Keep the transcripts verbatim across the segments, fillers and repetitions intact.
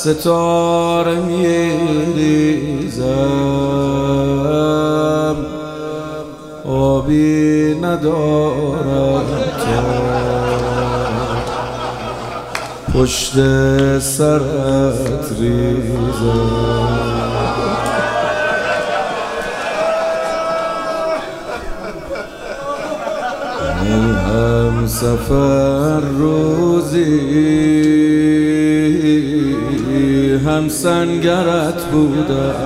ستاره میریزم آبی ندارم که پشت سرت ریزم. هم سفر روزی هم سنگرت بودم.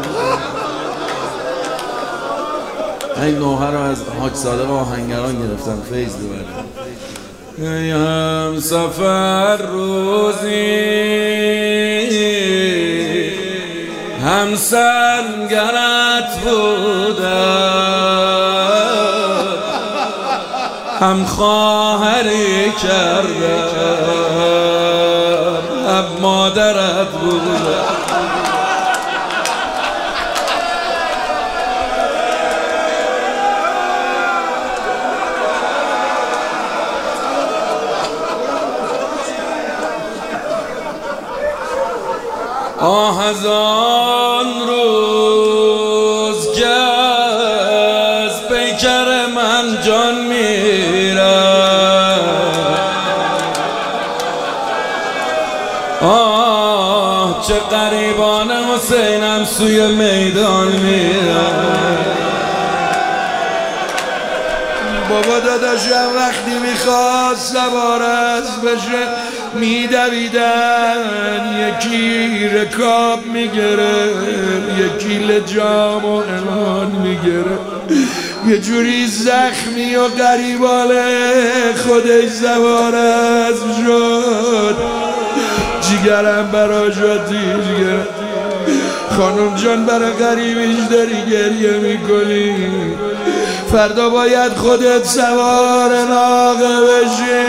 این نوحه رو از حاج صادق آهنگران گرفتم، فیض ببرم. هم سفر روزی هم سنگرت بودم، هم خواهری کردم هم مادرت بودم. آه از آن روز که از پیکر من جان میرم، آه چه غریبانه حسینم سوی میدان میرم. بابا داداشم وقتی میخواست سوار از بشه میدویدن، یکی رکاب میگره یکی لجام و امان میگره، یه جوری زخمی و غریبانه خودش سوار از شد، جیگرم برا شد دیگه. خانم جان برای غریبیش داری گریه میکنی، فردا باید خودت سوار ناقه بشی.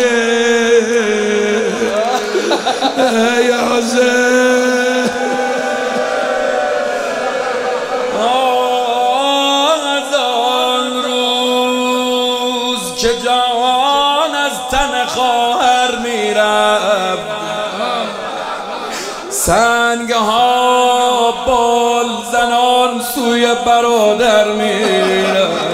ای حسین از آن روز که جان از تن خواهر میرفت، سنگ ها بال زنان سوی برادر میرفت.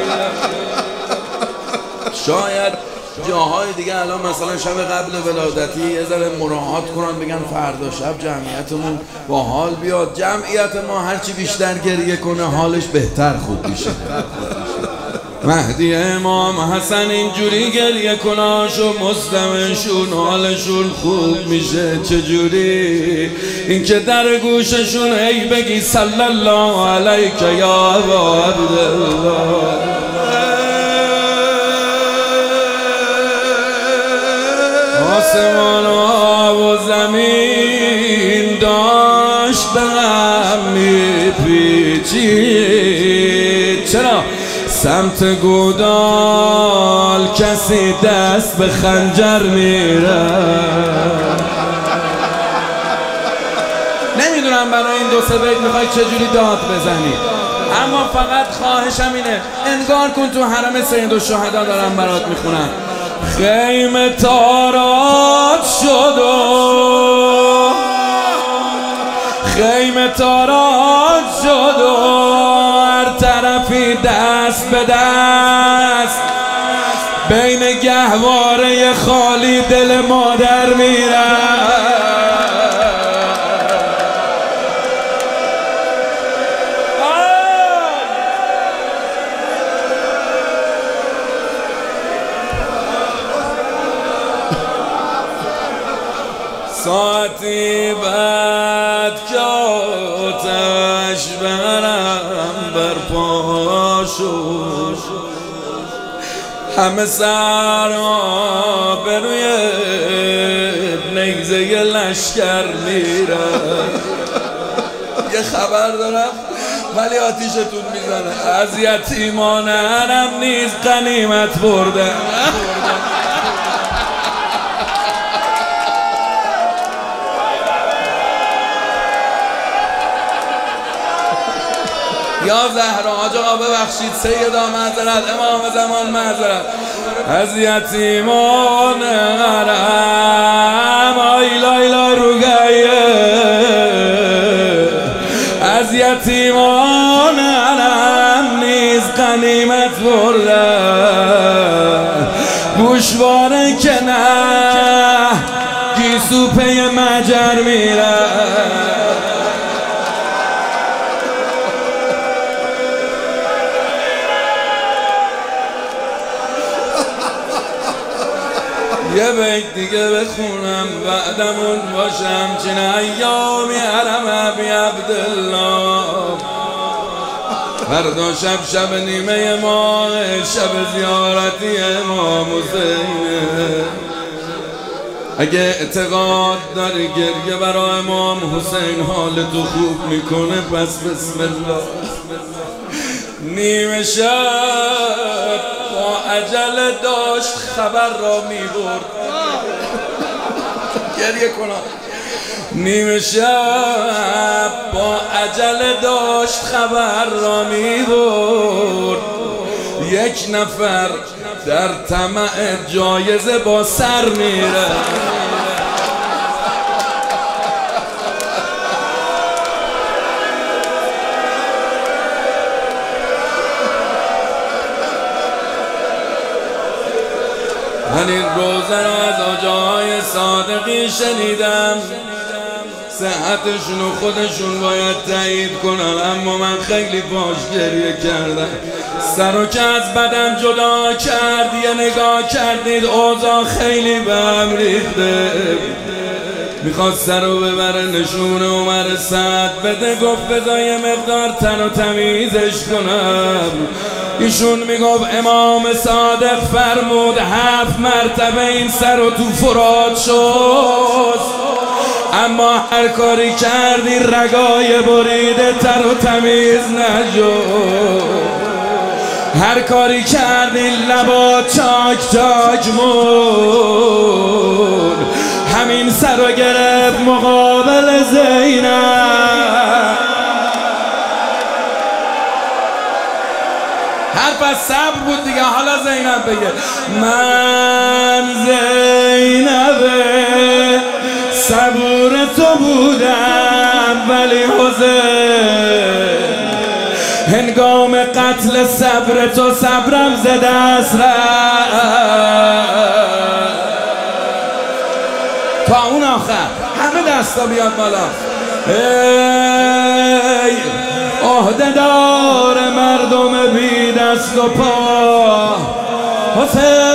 شاید جاهای دیگه الان مثلا شب قبل ولادتی یه ذره مراعات کنن، بگن فردا شب جمعیتمون با حال بیاد. جمعیت ما هرچی بیشتر گریه کنه حالش بهتر خوب میشه. مهدی امام حسن اینجوری گریه کناش و مستمشون حالشون خوب میشه. چجوری؟ این که در گوششون ای بگی صلی الله علیک یا ابا عبدالله. آسمان و زمین داشت به غم میپیچید. چرا؟ سمت گودال کسی دست به خنجر میره. نمیدونم برای این دو سه بیت میخوای چجوری داد بزنی، اما فقط خواهشم اینه انگار کن تو حرم سیدالشهدا دارم برات میخونم. خیمه تارات شد و خیمه تارات شد و هر طرفی دست به دست، بین گهواره خالی دل مادر میره. ساعتی بعد که آتش برم برپا شد، همه سرها به روی نیزه لشکر میره. یه خبر دارم ولی آتیشتون میزنه، از یتیمان حرم نیز غنیمت برده. یا زهرا حاج آقا ببخشید، سیدا معذرت، امام زمان معذرت، از یتیمان حرم آیلا ایلا روگیه یتیمان علم نیز غنیمت بردن، گوشواره که نه گیسو پی مجر میرن. یه بیت دیگه بخونم بعدمون باشم چین ایامی حرم ابی عبدالله. فردا شب شب نیمه ماه، شب زیارتی امام حسین. اگه اعتقاد داری گریه برای امام حسین حالتو خوب میکنه پس بسم الله. نیمه شب با عجله داشت خبر را میبرد. گریه کنم. نیمه شب با عجله داشت خبر را میبرد. یک نفر در طمع جایزه با سر میره. من این روزه را از آجاهای صادقی شنیدم، صحتشون و خودشون باید تایید کنن، اما من خیلی باش گریه کردم. سرو که از بدن جدا کرد، یه نگاه کردید اوضاع خیلی به هم ریخته. میخواست سرو ببره نشون عمر سعد بده، گفت بذار یه مقدار تن و تمیزش کنم. ایشون میگفت امام صادق فرمود هفت مرتبه این سرو تو فرات شد، اما هر کاری کردی رگای بریده تر و تمیز نشد. هر کاری کردی لبا چاک چاک مون، همین سر رو گرفت مقابل زینب. حرف از صبر بود دیگه، حالا زینب بگه من زینب صبور تو بودم ولی حسین، هنگام قتل صبر تو صبرم ز دست رفت. تا اون آخر همه دستا بیاد بالا. ای عهده‌دار مردم بی دست و پا، حسین